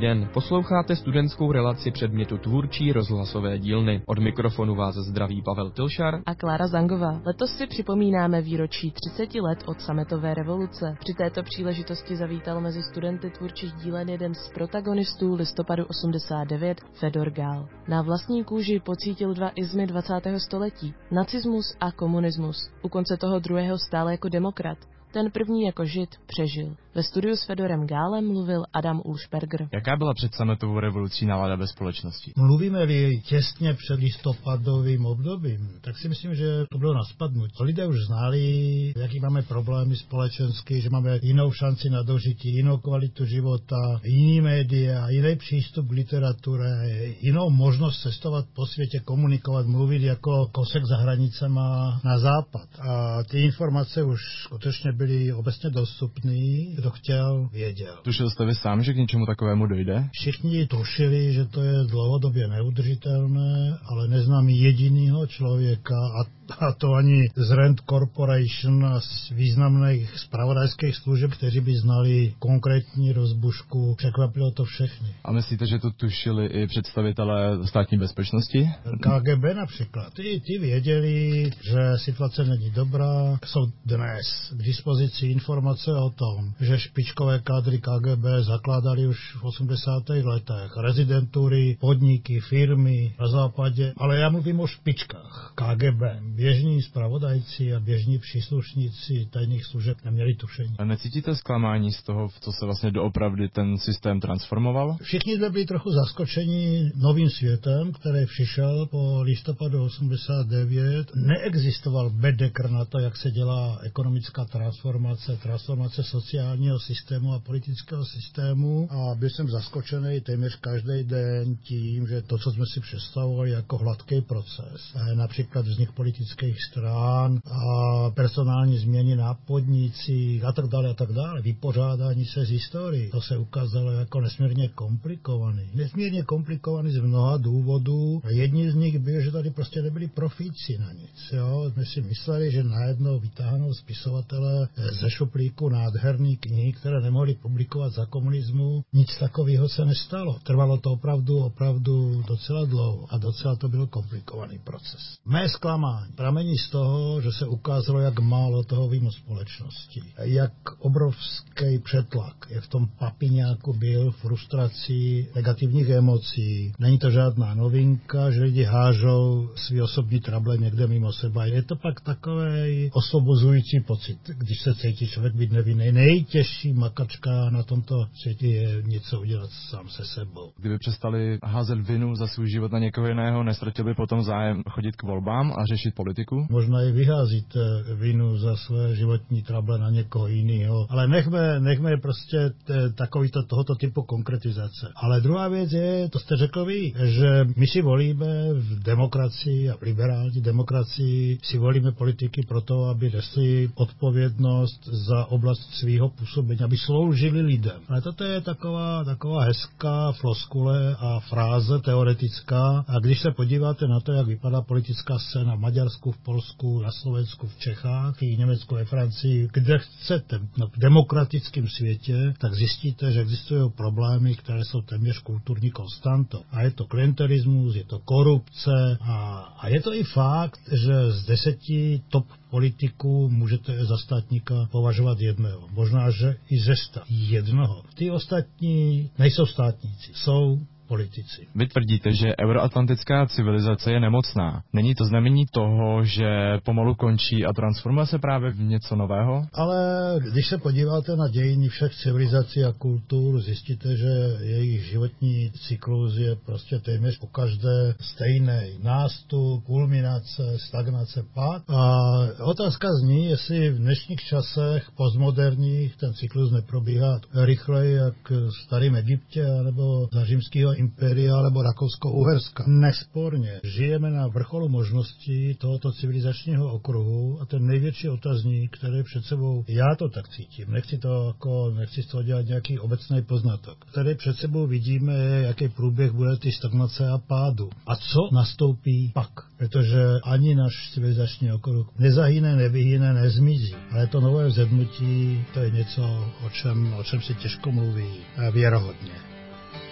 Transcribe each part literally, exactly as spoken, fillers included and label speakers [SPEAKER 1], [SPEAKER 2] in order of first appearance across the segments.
[SPEAKER 1] den, posloucháte studentskou relaci předmětu Tvůrčí rozhlasové dílny. Od mikrofonu vás zdraví Pavel Tilšar
[SPEAKER 2] a Klára Zangová. Letos si připomínáme výročí třicet let od sametové revoluce. Při této příležitosti zavítal mezi studenty tvůrčích dílen jeden z protagonistů listopadu osmdesát devět, Fedor Gál. Na vlastní kůži pocítil dva izmy dvacátého století, nacismus a komunismus. U konce toho druhého stále jako demokrat. Ten první jako žid přežil. Ve studiu s Fedorem Gálem mluvil Adam Ulšperger.
[SPEAKER 3] Jaká byla před sametovou revolucí nálada ve společnosti?
[SPEAKER 4] Mluvíme-li těsně před listopadovým obdobím, tak si myslím, že to bylo na spadnutí. Lidé už znali, jaký máme problémy společenské, že máme jinou šanci na dožití, jinou kvalitu života, jiný média, jiný přístup k literatuře, jinou možnost cestovat po světě, komunikovat, mluvit jako kosek za hranicema na západ. A ty informace už skutečně byly obecně dostupné. Kdo chtěl, věděl.
[SPEAKER 3] Tušil jste vy sám, že k něčemu takovému dojde?
[SPEAKER 4] Všichni tušili, že to je dlouhodobě neudržitelné, ale neznám jedinýho člověka, a a to ani z Rand Corporation a z významných zpravodajských služeb, kteří by znali konkrétní rozbušku. Překvapilo to všechny.
[SPEAKER 3] A myslíte, že to tušili i představitelé státní bezpečnosti?
[SPEAKER 4] K G B například. Ty, ty věděli, že situace není dobrá. Jsou dnes k dispozici informace o tom, že špičkové kádry K G B zakládali už v osmdesátých letech rezidentury, podniky, firmy na západě. Ale já mluvím o špičkách K G B. Běžní zpravodajci a běžní příslušníci tajných služeb neměli tušení.
[SPEAKER 3] A necítíte zklamání z toho, v co se vlastně doopravdy ten systém transformoval?
[SPEAKER 4] Všichni jsme byli trochu zaskočeni novým světem, který přišel po listopadu osmdesát devět. Neexistoval bedekr na to, jak se dělá ekonomická transformace, transformace sociálního systému a politického systému, a byl jsem zaskočený téměř každý den tím, že to, co jsme si představovali jako hladký proces, například vznik politických strán a personální změny na podnicích a tak dále a tak dále, vypořádání se z historií. To se ukázalo jako nesmírně komplikovaný. Nesmírně komplikovaný z mnoha důvodů. Jedni z nich byl, že tady prostě nebyli profíci na nic. Jo? My si mysleli, že najednou vytáhnou spisovatele ze šuplíku nádherný knihy, které nemohli publikovat za komunismu. Nic takového se nestalo. Trvalo to opravdu, opravdu docela dlouho a docela to byl komplikovaný proces. Mé zklamání pramení z toho, že se ukázalo, jak málo toho vím o společnosti. Jak obrovský přetlak je v tom papiňáku byl, frustrací, negativních emocí. Není to žádná novinka, že lidi hážou svý osobní trable někde mimo seba. Je to pak takový osvobozující pocit, když se cítí člověk být nevinný. Nejtěžší makačka na tomto světě je něco udělat sám se sebou.
[SPEAKER 3] Kdyby přestali házet vinu za svůj život na někoho jiného, nestratili by potom zájem chodit k volbám a řešit politiku?
[SPEAKER 4] Možná i vyházit vinu za své životní trable na někoho jiného, ale nechme, nechme prostě t, takovýto tohoto typu konkretizace. Ale druhá věc je, to jste řekl vy, že my si volíme v demokracii a v liberální demokracii si volíme politiky proto, aby nesli odpovědnost za oblast svého působení, aby sloužili lidem. Ale toto je taková, taková hezká floskule a fráze teoretická, a když se podíváte na to, jak vypadá politická scéna v Maďarsku, v Polsku, na Slovensku, v Čechách, v Německu, ve Francii, kde chcete, no, v demokratickém světě, tak zjistíte, že existují problémy, které jsou téměř kulturní konstantou. A je to klientelismus, je to korupce a, a je to i fakt, že z deseti top politiků můžete za státníka považovat jednoho. Možná, že i ze sta jednoho. Ty ostatní nejsou státníci, jsou politici.
[SPEAKER 3] Vy tvrdíte, že euroatlantická civilizace je nemocná. Není to znamení toho, že pomalu končí a transformuje se právě v něco nového?
[SPEAKER 4] Ale když se podíváte na dějiny všech civilizací a kultur, zjistíte, že jejich životní cyklus je prostě téměř po každé stejný. Nástup, kulminace, stagnace, pád. A otázka zní, jestli v dnešních časech postmoderních ten cyklus neprobíhá rychleji jak v starém Egyptě nebo za římského impéria alebo Rakousko-Uherska. Nesporně žijeme na vrcholu možností tohoto civilizačního okruhu a ten největší otazník, který před sebou, já to tak cítím, nechci to jako, nechci z toho dělat nějaký obecný poznatek, který před sebou vidíme, jaký průběh bude ty stagnace a pádu. A co nastoupí pak? Protože ani náš civilizační okruh nezahyne, nevyhyne, nezmizí. Ale to nové vzedmutí, to je něco, o čem, o čem si těžko mluví věrohodně.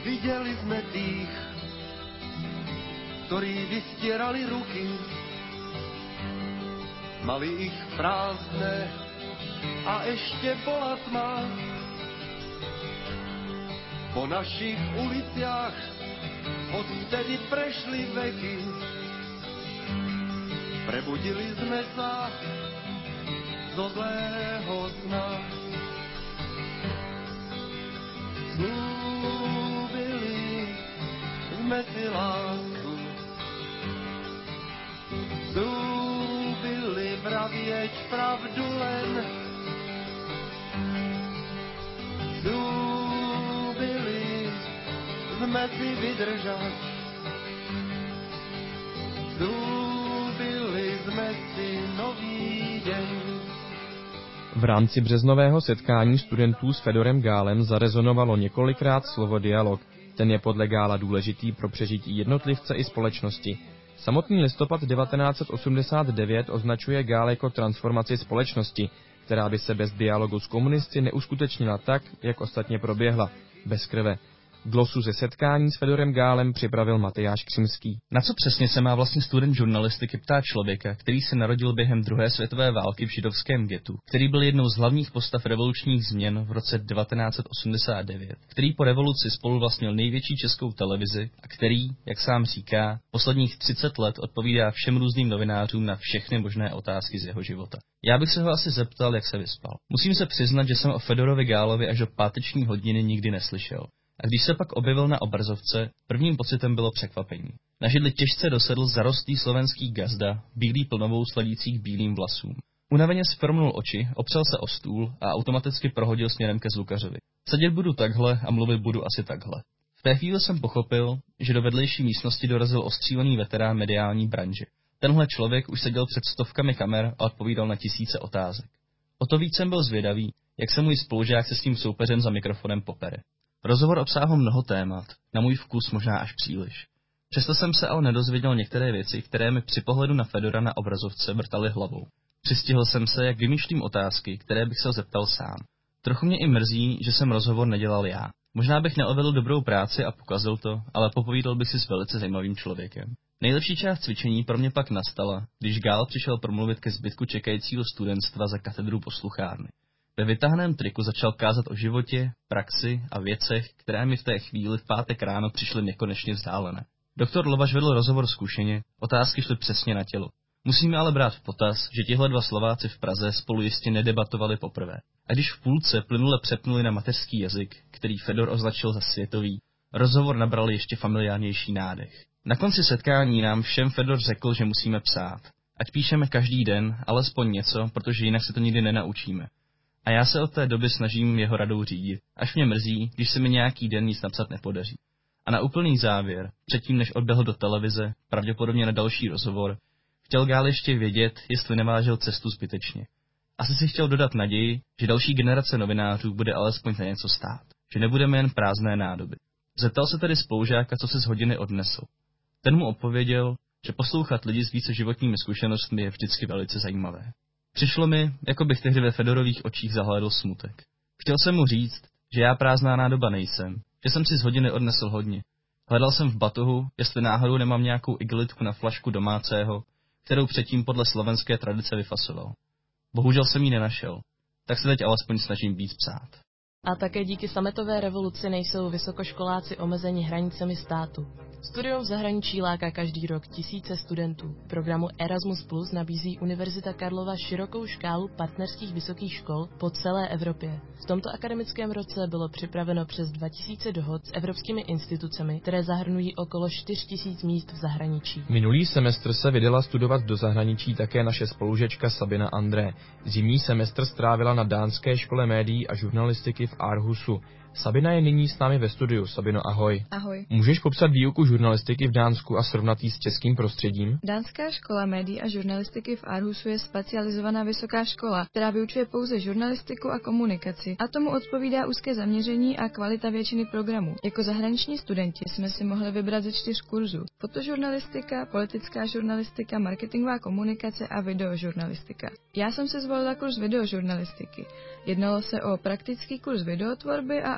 [SPEAKER 5] Viděli jsme tých, ktorí vystierali ruky, mali ich prázdne a ešte bola tma. Po našich uliciach odtedy prešli veky, prebudili sme sa zo zlého sna. Slúbili sme si lásku, slúbili vravieť pravdu len, slúbili sme si vydržať, slúbili sme si nový deň.
[SPEAKER 1] V rámci březnového setkání studentů s Fedorem Gálem zarezonovalo několikrát slovo dialog. Ten je podle Gála důležitý pro přežití jednotlivce i společnosti. Samotný listopad devatenáct set osmdesát devět označuje Gál jako transformaci společnosti, která by se bez dialogu s komunisty neuskutečnila tak, jak ostatně proběhla, bez krve. Glosu ze setkání s Fedorem Gálem připravil Matyáš Křimský.
[SPEAKER 6] Na co přesně se má vlastně student žurnalistiky ptát člověka, který se narodil během druhé světové války v židovském getu, který byl jednou z hlavních postav revolučních změn v roce devatenáct set osmdesát devět, který po revoluci spoluvlastnil největší českou televizi a který, jak sám říká, posledních třicet let odpovídá všem různým novinářům na všechny možné otázky z jeho života. Já bych se ho asi zeptal, jak se vyspal. Musím se přiznat, že jsem o Fedorovi Gálovi až do páteční hodiny nikdy neslyšel. A když se pak objevil na obrazovce, prvním pocitem bylo překvapení. Na židli těžce dosedl zarostlý slovenský gazda, bílý plnovou sledících bílým vlasům. Unaveně skromnul oči, opřel se o stůl a automaticky prohodil směrem ke zvukařovi. Sedět budu takhle a mluvit budu asi takhle. V té chvíli jsem pochopil, že do vedlejší místnosti dorazil ostřílený veterán mediální branže. Tenhle člověk už seděl před stovkami kamer a odpovídal na tisíce otázek. O to víc jsem byl zvědavý, jak se můj spolužák se s tím soupeřem za mikrofonem popere. Rozhovor obsáhl mnoho témat, na můj vkus možná až příliš. Přesto jsem se ale nedozvěděl některé věci, které mi při pohledu na Fedora na obrazovce vrtaly hlavou. Přistihl jsem se, jak vymýšlím otázky, které bych se zeptal sám. Trochu mě i mrzí, že jsem rozhovor nedělal já. Možná bych neodvedl dobrou práci a pokazil to, ale popovídal bych si s velice zajímavým člověkem. Nejlepší část cvičení pro mě pak nastala, když Gál přišel promluvit ke zbytku čekajícího studentstva za katedru posluchárny. Ve vytáhném triku začal kázat o životě, praxi a věcech, které mi v té chvíli v pátek ráno přišly nekonečně vzdálené. Doktor Lovaš vedl rozhovor zkušeně, otázky šly přesně na tělo. Musíme ale brát v potaz, že tihle dva Slováci v Praze spolu jistě nedebatovali poprvé. A když v půlce plynule přepnuli na mateřský jazyk, který Fedor označil za světový, rozhovor nabral ještě familiárnější nádech. Na konci setkání nám všem Fedor řekl, že musíme psát. Ať píšeme každý den, alespoň něco, protože jinak se to nikdy nenaučíme. A já se od té doby snažím jeho radou řídit, až mě mrzí, když se mi nějaký den nic napsat nepodaří. A na úplný závěr, předtím než odběhl do televize, pravděpodobně na další rozhovor, chtěl Gál ještě vědět, jestli nevážil cestu zbytečně. Asi si chtěl dodat naději, že další generace novinářů bude alespoň za něco stát, že nebudeme jen prázdné nádoby. Zeptal se tedy spolužáka, co si z hodiny odnesl. Ten mu odpověděl, že poslouchat lidi s více životními zkušenostmi je vždycky velice zajímavé. Přišlo mi, jako bych tehdy ve Fedorových očích zahlédl smutek. Chtěl jsem mu říct, že já prázdná nádoba nejsem, že jsem si z hodiny odnesl hodně. Hledal jsem v batohu, jestli náhodou nemám nějakou igelitku na flašku domácého, kterou předtím podle slovenské tradice vyfasoval. Bohužel jsem ji nenašel, tak se teď alespoň snažím víc psát.
[SPEAKER 2] A také díky sametové revoluci nejsou vysokoškoláci omezeni hranicemi státu. Studium v zahraničí láká každý rok tisíce studentů. V programu Erasmus Plus nabízí Univerzita Karlova širokou škálu partnerských vysokých škol po celé Evropě. V tomto akademickém roce bylo připraveno přes dva tisíce dohod s evropskými institucemi, které zahrnují okolo čtyři tisíce míst v zahraničí.
[SPEAKER 1] Minulý semestr se vydala studovat do zahraničí také naše spolužečka Sabina André. Zimní semestr strávila na dánské škole médií a žurnalistiky v Aarhusu. Sabina je nyní s námi ve studiu. Sabino, ahoj.
[SPEAKER 7] Ahoj.
[SPEAKER 1] Můžeš popsat výuku žurnalistiky v Dánsku a srovnat ji s českým prostředím?
[SPEAKER 7] Dánská škola médií a žurnalistiky v Aarhusu je specializovaná vysoká škola, která vyučuje pouze žurnalistiku a komunikaci. A tomu odpovídá úzké zaměření a kvalita většiny programů. Jako zahraniční studenti jsme si mohli vybrat ze čtyř kurzů: fotožurnalistika, politická žurnalistika, marketingová komunikace a videožurnalistika. Já jsem si zvolila kurz videožurnalistiky. Jednalo se o praktický kurz videotvorby a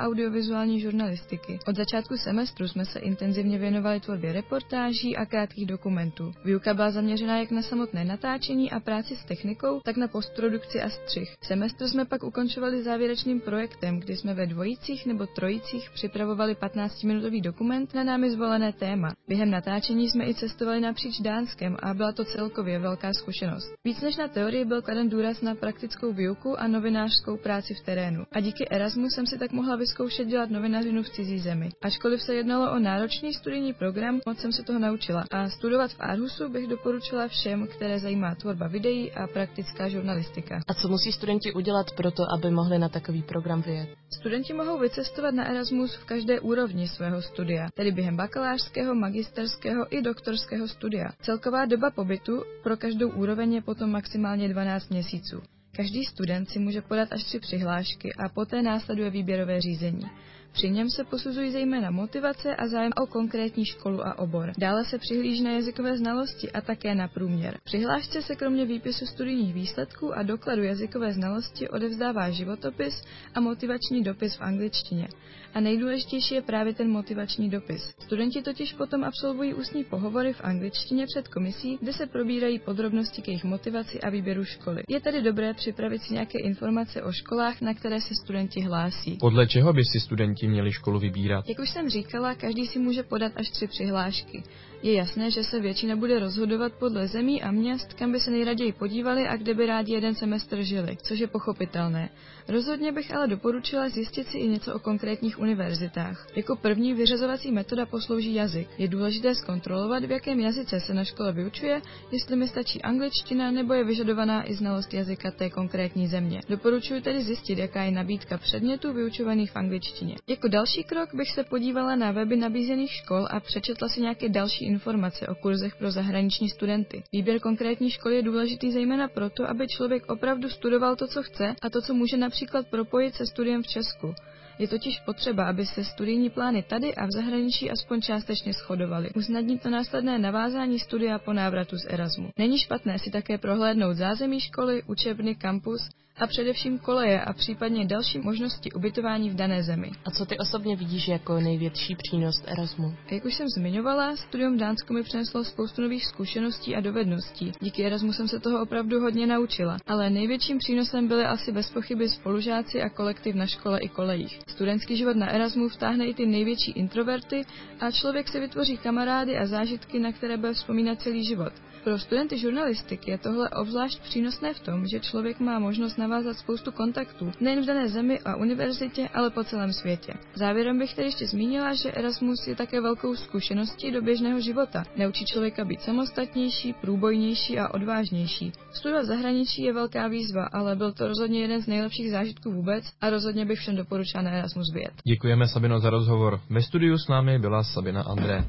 [SPEAKER 7] audiovizuální žurnalistiky. Od začátku semestru jsme se intenzivně věnovali tvorbě reportáží a krátkých dokumentů. Výuka byla zaměřena jak na samotné natáčení a práci s technikou, tak na postprodukci a střih. Semestr jsme pak ukončovali závěrečným projektem, kdy jsme ve dvojicích nebo trojicích připravovali patnáctiminutový dokument na námi zvolené téma. Během natáčení jsme i cestovali napříč Dánskem a byla to celkově velká zkušenost. Víc než na teorii byl kladen důraz na praktickou výuku a novinářskou práci v terénu. A díky Erasmu jsem si tak mohla vyzkoušet dělat novinařinu v cizí zemi. Ačkoliv se jednalo o náročný studijní program, moc jsem se toho naučila. A studovat v Aarhusu bych doporučila všem, které zajímá tvorba videí a praktická žurnalistika.
[SPEAKER 2] A co musí studenti udělat pro to, aby mohli na takový program vyjet?
[SPEAKER 7] Studenti mohou vycestovat na Erasmus v každé úrovni svého studia, tedy během bakalářského, magisterského i doktorského studia. Celková doba pobytu pro každou úroveň je potom maximálně dvanáct měsíců. Každý student si může podat až tři přihlášky a poté následuje výběrové řízení. Při něm se posuzují zejména motivace a zájem o konkrétní školu a obor. Dále se přihlíží na jazykové znalosti a také na průměr. Přihlášce se kromě výpisu studijních výsledků a dokladu jazykové znalosti odevzdává životopis a motivační dopis v angličtině. A nejdůležitější je právě ten motivační dopis. Studenti totiž potom absolvují ústní pohovory v angličtině před komisí, kde se probírají podrobnosti k jejich motivaci a výběru školy. Je tedy dobré připravit si nějaké informace o školách, na které se studenti hlásí.
[SPEAKER 1] Podle čeho by si studenti měli školu vybírat?
[SPEAKER 7] Jak už jsem říkala, každý si může podat až tři přihlášky. Je jasné, že se většina bude rozhodovat podle zemí a měst, kam by se nejraději podívali a kde by rádi jeden semestr žili, což je pochopitelné. Rozhodně bych ale doporučila zjistit si i něco o konkrétních univerzitách. Jako první vyřazovací metoda poslouží jazyk. Je důležité zkontrolovat, v jakém jazyce se na škole vyučuje, jestli mi stačí angličtina nebo je vyžadovaná i znalost jazyka té konkrétní země. Doporučuji tedy zjistit, jaká je nabídka předmětů vyučovaných v angličtině. Jako další krok bych se podívala na weby nabízených škol a přečetla si nějaké další informace o kurzech pro zahraniční studenty. Výběr konkrétní školy je důležitý zejména proto, aby člověk opravdu studoval to, co chce a to, co může například propojit se studiem v Česku. Je totiž potřeba, aby se studijní plány tady a v zahraničí aspoň částečně shodovaly. Usnadní to následné navázání studia po návratu z Erasmu. Není špatné si také prohlédnout zázemí školy, učebny, kampus a především koleje a případně další možnosti ubytování v dané zemi.
[SPEAKER 2] A co ty osobně vidíš jako největší přínos Erasmu?
[SPEAKER 7] Jak už jsem zmiňovala, studium v Dánsku mi přineslo spoustu nových zkušeností a dovedností. Díky Erasmu jsem se toho opravdu hodně naučila, ale největším přínosem byly asi bez pochyby spolužáci a kolektiv na škole i kolejích. Studentský život na Erasmu vtáhne i ty největší introverty a člověk si vytvoří kamarády a zážitky, na které bude vzpomínat celý život. Pro studenty žurnalistiky je tohle obzvlášť přínosné v tom, že člověk má možnost navázat spoustu kontaktů nejen v dané zemi a univerzitě, ale po celém světě. Závěrem bych tedy ještě zmínila, že Erasmus je také velkou zkušeností do běžného života. Neučí člověka být samostatnější, průbojnější a odvážnější. Studovat v zahraničí je velká výzva, ale byl to rozhodně jeden z nejlepších zážitků vůbec a rozhodně bych všem doporučila na Erasmus vyjet.
[SPEAKER 1] Děkujeme, Sabino, za rozhovor. Ve studiu s námi byla Sabina André.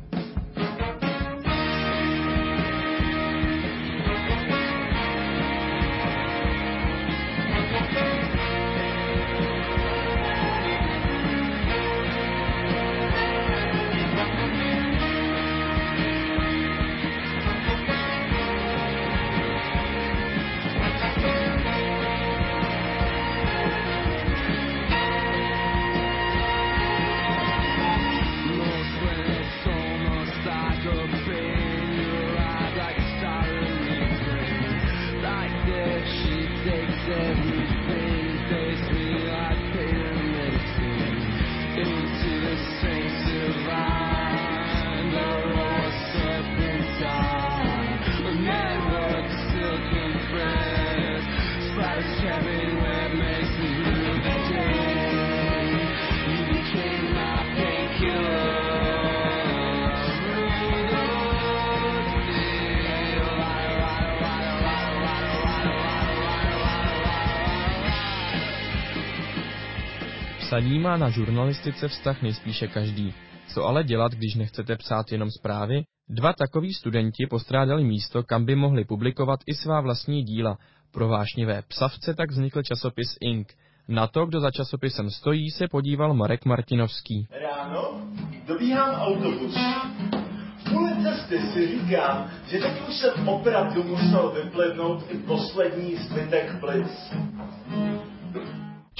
[SPEAKER 1] Psaní má na žurnalistice vztah nejspíše každý. Co ale dělat, když nechcete psát jenom zprávy? Dva takoví studenti postrádali místo, kam by mohli publikovat i svá vlastní díla. Pro vášnivé psavce tak vznikl časopis Ink. Na to, kdo za časopisem stojí, se podíval Marek Martinovský.
[SPEAKER 8] Ráno dobíhám autobus. V půli cesty si říkám, že teď už jsem opravdu musel vyplednout i poslední zbytek plic.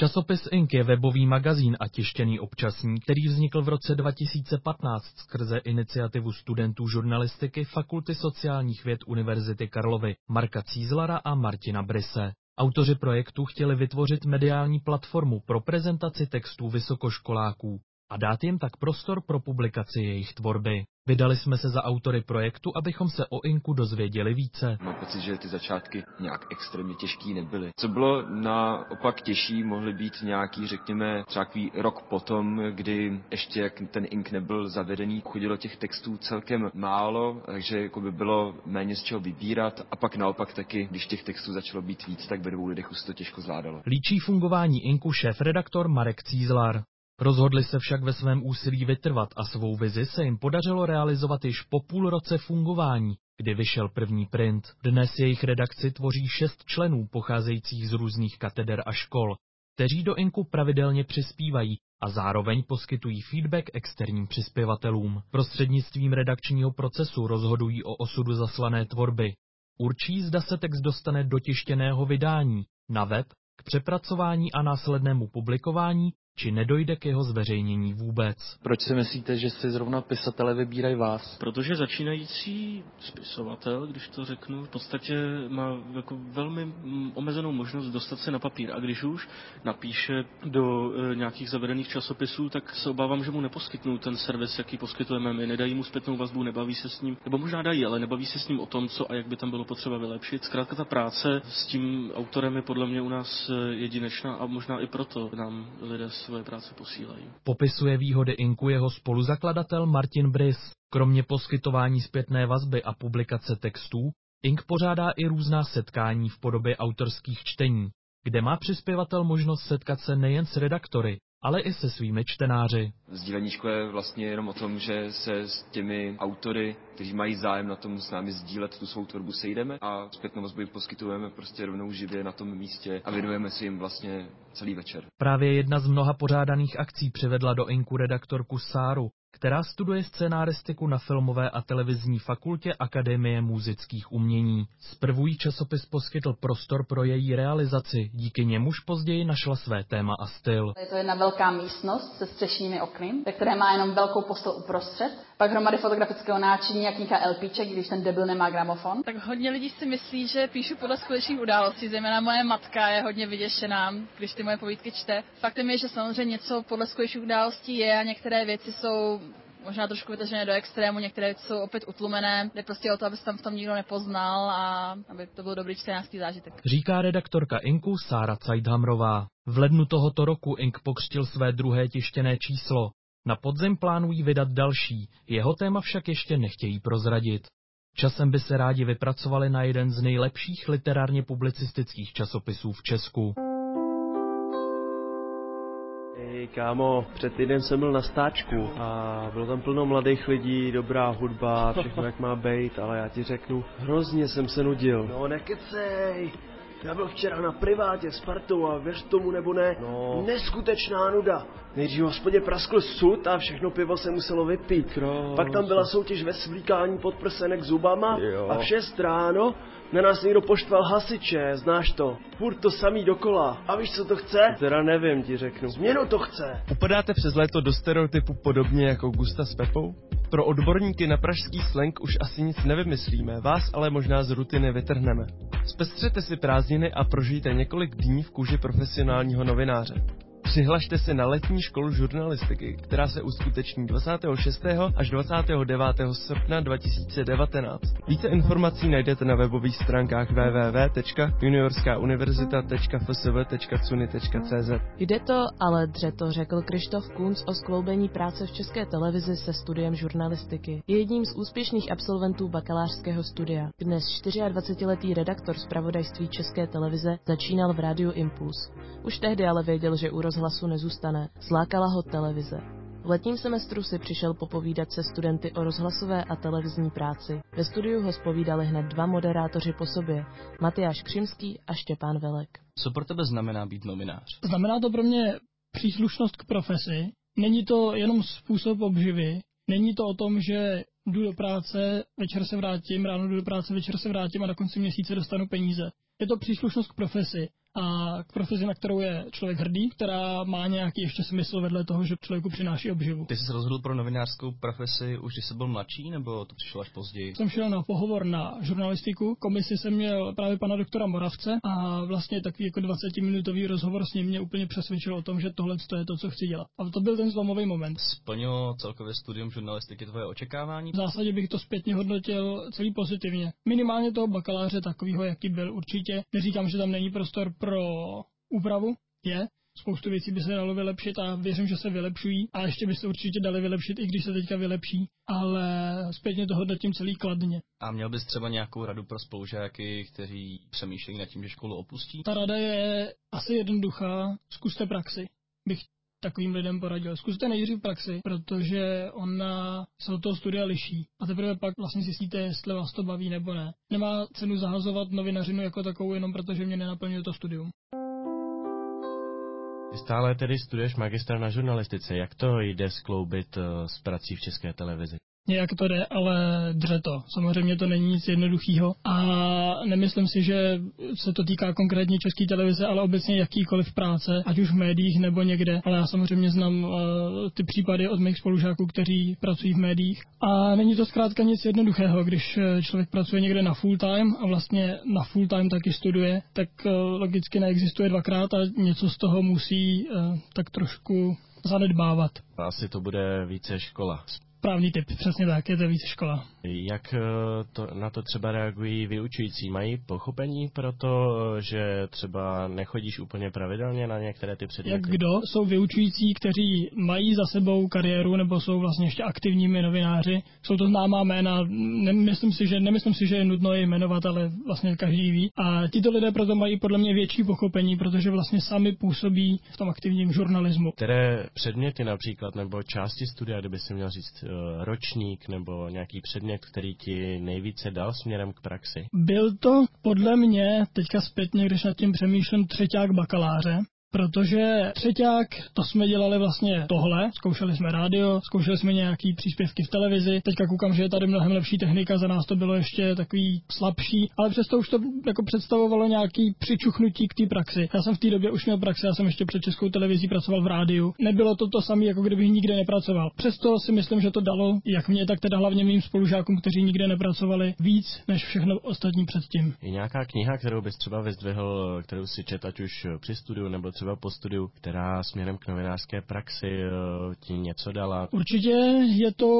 [SPEAKER 9] Časopis Ink je webový magazín a tištěný občasník, který vznikl v roce dva tisíce patnáct skrze iniciativu studentů žurnalistiky Fakulty sociálních věd Univerzity Karlovy Marka Cízlara a Martina Bryse. Autoři projektu chtěli vytvořit mediální platformu pro prezentaci textů vysokoškoláků a dát jim tak prostor pro publikaci jejich tvorby. Vydali jsme se za autory projektu, abychom se o Inku dozvěděli více.
[SPEAKER 10] Mám pocit, že ty začátky nějak extrémně těžký nebyly. Co bylo naopak těžší, mohly být nějaký, řekněme, třeba rok potom, kdy ještě jak ten Ink nebyl zavedený, chodilo těch textů celkem málo, takže jako by bylo méně z čeho vybírat a pak naopak taky, když těch textů začalo být víc, tak ve dvou lidech už se to těžko zvládalo.
[SPEAKER 9] Líčí fungování Inku šéfredaktor Marek Cízlar. Rozhodli se však ve svém úsilí vytrvat a svou vizi se jim podařilo realizovat již po půl roce fungování, kdy vyšel první print. Dnes jejich redakci tvoří šest členů pocházejících z různých kateder a škol, kteří do Inku pravidelně přispívají a zároveň poskytují feedback externím přispěvatelům. Prostřednictvím redakčního procesu rozhodují o osudu zaslané tvorby. Určí, zda se text dostane do tištěného vydání, na web, k přepracování a následnému publikování, či nedojde k jeho zveřejnění vůbec.
[SPEAKER 11] Proč si myslíte, že si zrovna pisatele vybírají vás?
[SPEAKER 12] Protože začínající spisovatel, když to řeknu, v podstatě má jako velmi omezenou možnost dostat se na papír. A když už napíše do e, nějakých zavedených časopisů, tak se obávám, že mu neposkytnou ten servis, jaký poskytujeme my. Nedají mu zpětnou vazbu, nebaví se s ním, nebo možná dají, ale nebaví se s ním o tom, co a jak by tam bylo potřeba vylepšit. Zkrátka ta práce s tím autorem je podle mě u nás jedinečná a možná i proto nám lidé svoje práce posílají.
[SPEAKER 9] Popisuje výhody Inku jeho spoluzakladatel Martin Brys. Kromě poskytování zpětné vazby a publikace textů, Ink pořádá i různá setkání v podobě autorských čtení, kde má přispěvatel možnost setkat se nejen s redaktory, ale i se svými čtenáři.
[SPEAKER 10] Sdílení školy je vlastně jenom o tom, že se s těmi autory, kteří mají zájem na tom s námi sdílet tu svou tvorbu, sejdeme a zpětnou vazbu poskytujeme prostě rovnou živě na tom místě a věnujeme si jim vlastně celý večer.
[SPEAKER 9] Právě jedna z mnoha pořádaných akcí přivedla do Inku redaktorku Sáru, která studuje scénáristiku na filmové a televizní fakultě Akademie múzických umění. Zprvu jí časopis poskytl prostor pro její realizaci, díky němuž později našla své téma a styl.
[SPEAKER 13] Je to jedna velká místnost se střešními okny, ve které má jenom velkou postel uprostřed, pak hromady fotografického náčiní a kníka LPček, když ten debil nemá gramofon.
[SPEAKER 14] Tak hodně lidí si myslí, že píšu podle skutečných událostí, zejména moje matka je hodně vyděšená, když ty moje povídky čte. Faktem je, že samozřejmě něco podle skutečných událostí je a některé věci jsou možná trošku vytažené do extrému, některé věci jsou opět utlumené. Jde prostě o to, aby se tam v tom nikdo nepoznal a aby to byl dobrý čtenářský zážitek.
[SPEAKER 9] Říká redaktorka Inku Sára Cajdhamrová. V lednu tohoto roku Ink pokřtil své druhé tištěné číslo. Na podzim plánují vydat další, jeho téma však ještě nechtějí prozradit. Časem by se rádi vypracovali na jeden z nejlepších literárně publicistických časopisů v Česku.
[SPEAKER 15] Hej kámo, před týden jsem byl na stáčku a bylo tam plno mladých lidí, dobrá hudba, všechno jak má bejt, ale já ti řeknu, hrozně jsem se nudil. No nekecej, já byl včera na privátě s partou a věř tomu nebo ne, no. Neskutečná nuda. Nejdřív v hospodě praskl sud a všechno pivo se muselo vypít. Kros. Pak tam byla soutěž ve svlíkání podprsenek zubama jo. A v šest ráno na nás někdo poštval hasiče, znáš to. Furt to samý dokola. A víš, co to chce? Teda nevím, ti řeknu. Změnu to chce.
[SPEAKER 16] Upadáte přes léto do stereotypu podobně jako Gusta s Pepou? Pro odborníky na pražský slang už asi nic nevymyslíme, vás ale možná z rutiny vytrhneme. Zpestřete si prázdniny a prožijte několik dní v kůži profesionálního novináře. Přihlašte se na letní školu žurnalistiky, která se uskuteční dvacátého šestého až dvacátého devátého srpna dva tisíce devatenáct. Více informací najdete na webových stránkách w w w tečka juniorská univerzita tečka f s v tečka cuny tečka c z.
[SPEAKER 2] Jde to, ale dřeto, řekl Krištof Kunc o skloubení práce v České televizi se studiem žurnalistiky. Je jedním z úspěšných absolventů bakalářského studia. Dnes dvacetčtyřletý redaktor zpravodajství České televize začínal v rádiu Impuls. Už tehdy ale věděl, že u rozhlasu nezůstane. Zlákala ho televize. V letním semestru si přišel popovídat se studenty o rozhlasové a televizní práci. Ve studiu ho zpovídali hned dva moderátoři po sobě, Matyáš Křimský a Štěpán Velek.
[SPEAKER 6] Co pro tebe znamená být novinář?
[SPEAKER 17] Znamená to pro mě příslušnost k profesi. Není to jenom způsob obživy. Není to o tom, že jdu do práce, večer se vrátím, ráno jdu do práce, večer se vrátím a na konci měsíce dostanu peníze. Je to příslušnost k profesi. a k profesi, na kterou je člověk hrdý, která má nějaký ještě smysl vedle toho, že člověku přináší obživu.
[SPEAKER 6] Ty jsi se rozhodl pro novinářskou profesi už když jsi byl mladší, nebo to přišlo až později?
[SPEAKER 17] Jsem šel na pohovor na žurnalistiku, komisi jsem měl právě pana doktora Moravce a vlastně takový jako dvacetiminutový rozhovor s ním mě úplně přesvědčil o tom, že tohle je to, co chci dělat. A to byl ten zlomový moment.
[SPEAKER 6] Splnilo celkově studium žurnalistiky tvoje očekávání?
[SPEAKER 17] V zásadě bych to zpětně hodnotil celý pozitivně. Minimálně toho bakaláře takového, jaký byl určitě. Neříkám, že tam není prostor pro úpravu, je. Spoustu věcí by se dalo vylepšit a věřím, že se vylepšují a ještě by se určitě dali vylepšit, i když se teďka vylepší, ale zpětně to hodnotím celý kladně.
[SPEAKER 6] A měl bys třeba nějakou radu pro spolužáky, kteří přemýšlejí nad tím, že školu opustí?
[SPEAKER 17] Ta rada je asi jednoduchá, zkuste praxi. Bych takovým lidem poradil. Zkuste nejdřív praxi, protože ona se od toho studia liší. A teprve pak vlastně zjistíte, jestli vás to baví nebo ne. Nemá cenu zahazovat novinařinu jako takovou jenom protože mě nenaplňuje to studium.
[SPEAKER 18] Ty stále tedy studuješ magistra na žurnalistice. Jak to jde skloubit s prací v České televizi?
[SPEAKER 17] Nějak to jde, ale dře to. Samozřejmě to není nic jednoduchého a nemyslím si, že se to týká konkrétně České televize, ale obecně jakýkoliv práce, ať už v médiích nebo někde. Ale já samozřejmě znám uh, ty případy od mých spolužáků, kteří pracují v médiích. A není to zkrátka nic jednoduchého, když člověk pracuje někde na full time a vlastně na full time taky studuje, tak uh, logicky neexistuje dvakrát a něco z toho musí uh, tak trošku zanedbávat.
[SPEAKER 18] Asi to bude více škola.
[SPEAKER 17] Právní typ, přesně tak, je to víc škola.
[SPEAKER 18] Jak to, na to třeba reagují vyučující? Mají pochopení pro to, že třeba nechodíš úplně pravidelně na některé ty předměty?
[SPEAKER 17] Jak kdo? Jsou vyučující, kteří mají za sebou kariéru nebo jsou vlastně ještě aktivními novináři. Jsou to známá jména, nemyslím si, že, nemyslím si, že je nutno je jmenovat, ale vlastně každý ví. A tito lidé proto mají podle mě větší pochopení, protože vlastně sami působí v tom aktivním žurnalismu.
[SPEAKER 18] Které předměty například nebo části studia, kdyby si měl říct ročník nebo nějaký předmět, který ti nejvíce dal směrem k praxi?
[SPEAKER 17] Byl to podle mě, teďka zpětně, když nad tím přemýšlím, třeťák bakaláře, protože třeťák, to jsme dělali vlastně tohle, zkoušeli jsme rádio, zkoušeli jsme nějaký příspěvky v televizi, teďka koukám, že je tady mnohem lepší technika, za nás to bylo ještě takový slabší, ale přesto už to jako představovalo nějaký přičuchnutí k té praxi. Já jsem v té době už měl praxi, já jsem ještě před Českou televizí pracoval v rádiu. Nebylo to to samé, jako kdybych nikde nepracoval. Přesto si myslím, že to dalo, jak mě, tak teda hlavně mým spolužákům, kteří nikde nepracovali, víc než všechno ostatní předtím.
[SPEAKER 18] Je nějaká kniha, kterou bys třeba vyzdvihl, kterou si čet, ať už při studiu nebo třeba po studiu, která směrem k novinářské praxi ti něco dala?
[SPEAKER 17] Určitě je to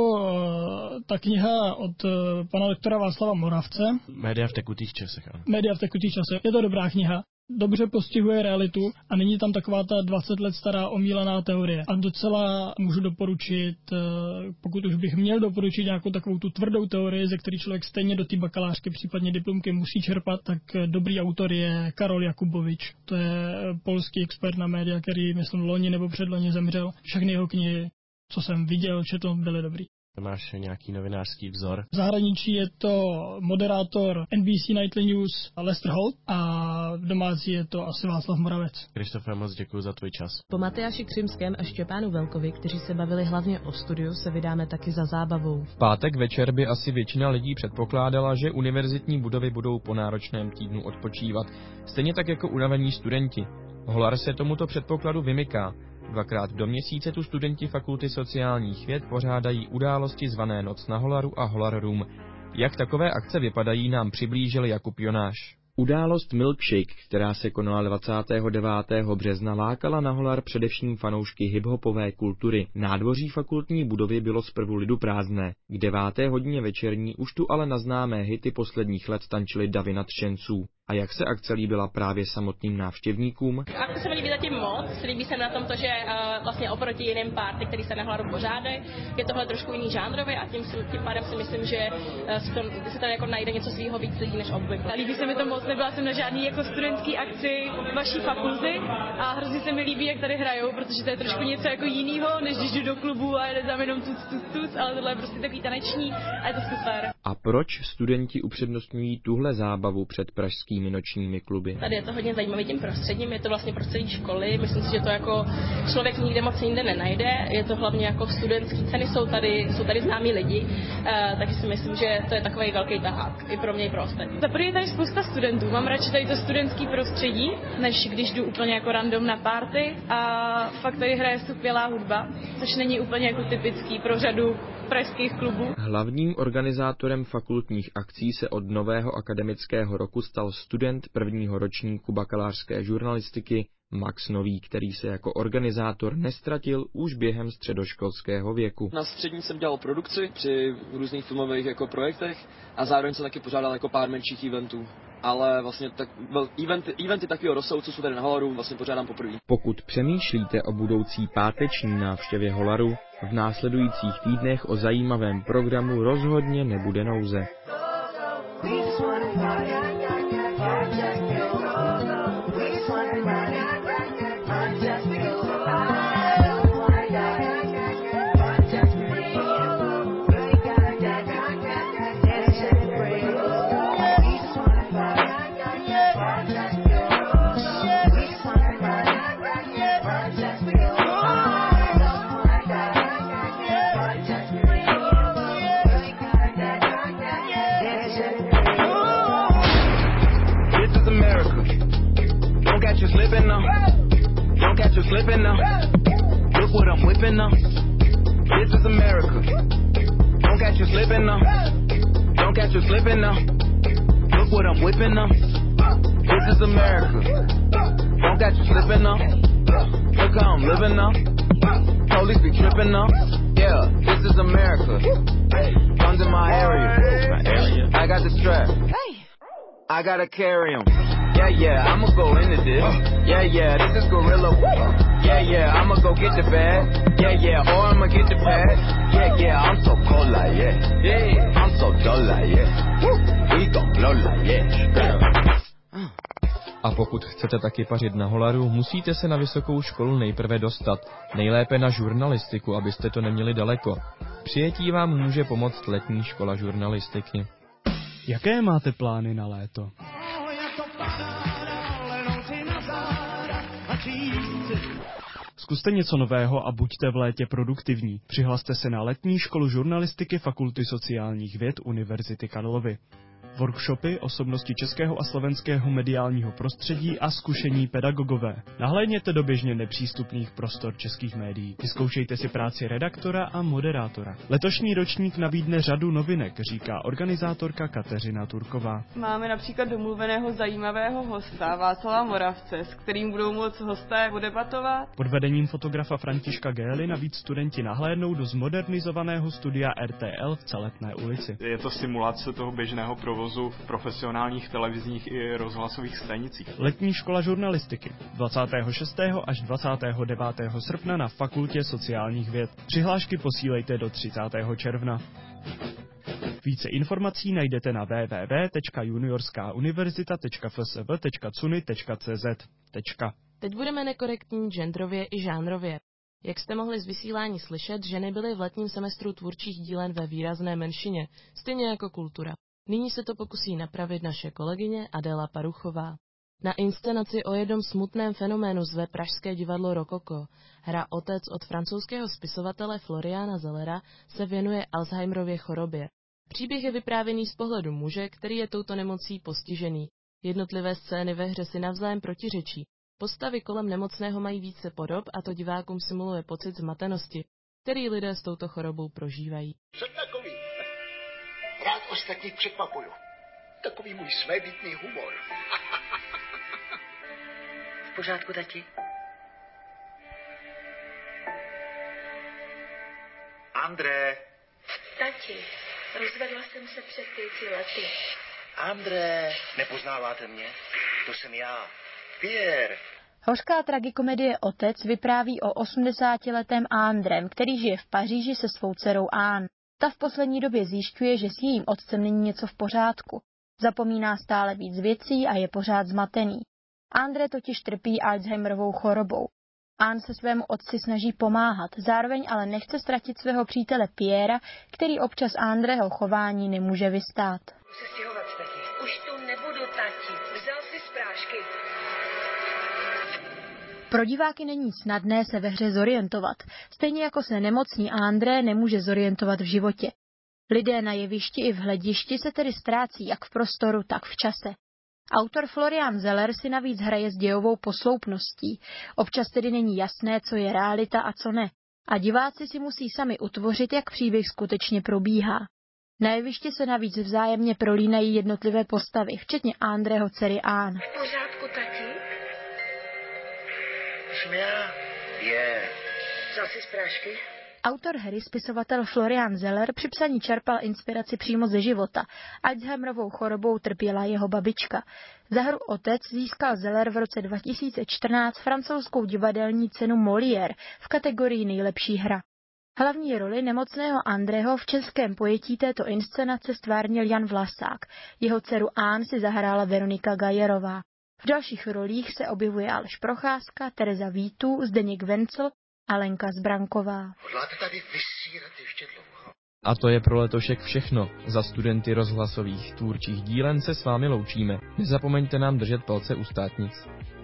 [SPEAKER 17] ta kniha od pana doktora Václava Moravce.
[SPEAKER 18] Média v tekutých časech, ano.
[SPEAKER 17] Média v tekutých časech. Je to dobrá kniha. Dobře postihuje realitu a není tam taková ta dvacet let stará omílaná teorie. A docela můžu doporučit, pokud už bych měl doporučit nějakou takovou tu tvrdou teorii, ze který člověk stejně do té bakalářky, případně diplomky musí čerpat, tak dobrý autor je Karol Jakubovič. To je polský expert na média, který myslím loni nebo předloni zemřel. Všechny jeho knihy, co jsem viděl, četl, byly dobrý.
[SPEAKER 18] Máš nějaký novinářský vzor?
[SPEAKER 17] V zahraničí je to moderátor N B C Nightly News Lester Holt a v domácí je to asi Václav Moravec.
[SPEAKER 18] Krištofe, moc děkuji za tvůj čas.
[SPEAKER 2] Po Matyáši Křimském a Štěpánu Velkovi, kteří se bavili hlavně o studiu, se vydáme taky za zábavou.
[SPEAKER 1] V pátek večer by asi většina lidí předpokládala, že univerzitní budovy budou po náročném týdnu odpočívat, stejně tak jako unavení studenti. Holar se tomuto předpokladu vymyká. Dvakrát do měsíce tu studenti Fakulty sociálních věd pořádají události zvané Noc na Holaru a Holar Room. Jak takové akce vypadají, nám přiblížil Jakub Jonáš.
[SPEAKER 19] Událost Milkshake, která se konala dvacátého devátého března, lákala na Holar především fanoušky hiphopové kultury. Nádvoří fakultní budovy bylo zprvu lidu prázdné. K deváté hodině večerní už tu ale na známé hity posledních let tančily davy nadšenců. A jak se akce líbila právě samotným návštěvníkům?
[SPEAKER 20] Akce se mi líbí zatím moc, líbí se mi na tom to, že uh, vlastně oproti jiným party, který se na Holaru pořádají, je tohle trošku jiný žánrový a tím, tím pádem si myslím, že uh, se tady jako najde něco svýho víc lidí než obvykle.
[SPEAKER 21] Líbí se mi to moc, nebyla jsem na žádný jako studentský akci vaší fakulty a hrozně se mi líbí, jak tady hrajou, protože to je trošku něco jako jinýho, než když jdu do klubu a jde tam jenom tuc, tuc, tuc, ale tohle je prostě takový taneční a je to super.
[SPEAKER 19] A proč studenti upřednostňují tuhle zábavu před pražským různými nočními kluby.
[SPEAKER 20] Tady je to hodně zajímavý tím prostředím, je to vlastně prostředí školy, myslím si, že to jako člověk nikde moc nikde nenajde, je to hlavně jako studentský ceny, jsou tady, jsou tady známí lidi, uh, takže si myslím, že to je takový velký tahák i pro mě i pro ostatní.
[SPEAKER 21] Za první je tady spousta studentů, mám radši tady to studentský prostředí, než když jdu úplně jako random na party a fakt tady hraje skvělá hudba, což není úplně jako typický pro řadu pražských klubů.
[SPEAKER 19] Hlavním organizátorem fakultních akcí se od nového akademického roku stal student prvního ročníku bakalářské žurnalistiky Max Nový, který se jako organizátor nestratil už během středoškolského věku.
[SPEAKER 10] Na střední jsem dělal produkci při různých filmových jako projektech a zároveň jsem taky pořádal jako pár menších eventů. Ale vlastně tak, eventy, eventy takového rozsahu, co jsou tady na Holaru, vlastně pořádám poprvé.
[SPEAKER 19] Pokud přemýšlíte o budoucí páteční návštěvě Holaru, v následujících týdnech o zajímavém programu rozhodně nebude nouze. Slipping now. Look what I'm whipping now. This is America. Don't catch you slipping now. Don't catch you slipping now. Look what I'm whipping now. This is America. Don't catch you slipping now. Look how I'm living now. Police be tripping now. Yeah, this is America. Guns in my area. I got the strap. I gotta carry 'em. Yeah, yeah, I'ma go into this. Yeah, yeah, this is gorilla. Yeah, yeah, I'ma go get the bag. Yeah, yeah, or I'ma get the pad. Yeah, yeah, I'm so cold like yeah. Yeah, I'm so dull like yeah. We gon' blow like yeah. A pokud chcete taky pařit na Holaru, musíte se na vysokou školu nejprve dostat. Nejlépe na žurnalistiku, abyste to neměli daleko. Přijetí vám může pomoct letní škola žurnalistiky.
[SPEAKER 9] Jaké máte plány na léto? Zkuste něco nového a buďte v létě produktivní. Přihlaste se na letní školu žurnalistiky Fakulty sociálních věd Univerzity Karlovy. Workshopy, osobnosti českého a slovenského mediálního prostředí a zkušení pedagogové. Nahlédněte do běžně nepřístupných prostor českých médií. Vyzkoušejte si práci redaktora a moderátora. Letošní ročník nabídne řadu novinek, říká organizátorka Kateřina Turková.
[SPEAKER 3] Máme například domluveného zajímavého hosta Václava Moravce, s kterým budou moct hosté podebatovat.
[SPEAKER 9] Pod vedením fotografa Františka Gély navíc studenti nahlédnou do zmodernizovaného studia R T L v Celetné ulici.
[SPEAKER 22] Je to simulace toho běžného provozu v profesionálních televizních i rozhlasových stanicích.
[SPEAKER 9] Letní škola žurnalistiky dvacátého šestého až dvacátého devátého srpna na Fakultě sociálních věd. Přihlášky posílejte do třicátého června. Více informací najdete na w w w tečka juniorskauniverzita tečka f s v tečka cuny tečka c z.
[SPEAKER 2] Teď budeme nekorektní genderově i žánrově. Jak jste mohli z vysílání slyšet, ženy byly v letním semestru tvůrčích dílen ve výrazné menšině, stejně jako kultura. Nyní se to pokusí napravit naše kolegyně Adéla Paruchová. Na inscenaci o jednom smutném fenoménu zve pražské divadlo Rokoko. Hra Otec od francouzského spisovatele Floriana Zellera se věnuje Alzheimerově chorobě. Příběh je vyprávěný z pohledu muže, který je touto nemocí postižený. Jednotlivé scény ve hře si navzájem protiřečí. Postavy kolem nemocného mají více podob a to divákům simuluje pocit zmatenosti, který lidé s touto chorobou prožívají.
[SPEAKER 23] Jsem takový. Rád ostatních překvapuju. Takový můj svébytný humor.
[SPEAKER 24] V pořádku, tati?
[SPEAKER 23] André.
[SPEAKER 24] Tati, rozvedla jsem se před pěti lety.
[SPEAKER 23] André, nepoznáváte mě? To jsem já. Pierre.
[SPEAKER 25] Hořká tragikomedie Otec vypráví o osmdesátiletém Andrém, který žije v Paříži se svou dcerou Anne. Ta v poslední době zjišťuje, že s jejím otcem není něco v pořádku. Zapomíná stále víc věcí a je pořád zmatený. André totiž trpí Alzheimerovou chorobou. Anne se svému otci snaží pomáhat, zároveň ale nechce ztratit svého přítele Pierra, který občas Andrého chování nemůže vystát.
[SPEAKER 24] Musím stěhovat, tati. Už tu nebudu, tati. Vzal
[SPEAKER 25] Pro diváky není snadné se ve hře zorientovat, stejně jako se nemocný André nemůže zorientovat v životě. Lidé na jevišti i v hledišti se tedy ztrácí jak v prostoru, tak v čase. Autor Florian Zeller si navíc hraje s dějovou posloupností. Občas tedy není jasné, co je realita a co ne. A diváci si musí sami utvořit, jak příběh skutečně probíhá. Na jevišti se navíc vzájemně prolínají jednotlivé postavy, včetně Andrého dcery Anne.
[SPEAKER 24] V pořádku, tati?
[SPEAKER 23] Jsem já? Je.
[SPEAKER 24] Vzal jsi z prášky?
[SPEAKER 25] Autor hry, spisovatel Florian Zeller, při psaní čerpal inspiraci přímo ze života. Alzheimerovou chorobou trpěla jeho babička. Za hru Otec získal Zeller v roce dva tisíce čtrnáct francouzskou divadelní cenu Molière v kategorii nejlepší hra. Hlavní roli nemocného Andrého v českém pojetí této inscenace stvárnil Jan Vlasák. Jeho dceru Anne si zahrála Veronika Gajerová. V dalších rolích se objevuje Aleš Procházka, Tereza Vítů, Zdeněk Vencel a Lenka Zbranková.
[SPEAKER 23] Hodláte tady vysírat ještě dlouho?
[SPEAKER 1] A to je pro letošek všechno. Za studenty rozhlasových tvůrčích dílen se s vámi loučíme. Nezapomeňte nám držet palce u státnic.